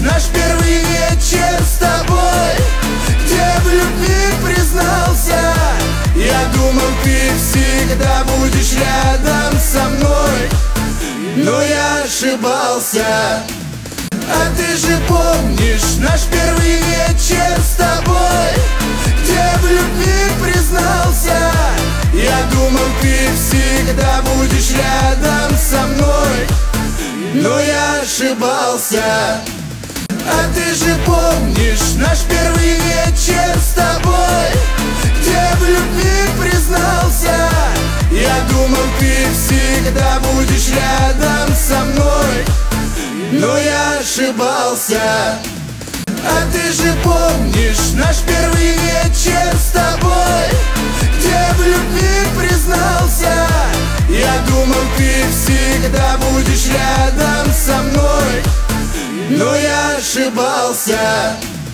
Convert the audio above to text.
наш первый вечер с тобой, где в любви признался. Я думал, ты всегда будешь рядом со мной, но я ошибался. А ты же помнишь наш первый вечер с тобой, где в любви признался. Я думал, ты всегда будешь рядом со мной, но я ошибался. А ты же помнишь наш первый вечер с тобой, где в любви признался. Я думал, ты всегда будешь рядом со мной, но я ошибался. А ты же помнишь наш первый вечер с тобой, где в любви признался. Я думал, ты всегда будешь рядом со мной, но я ошибался.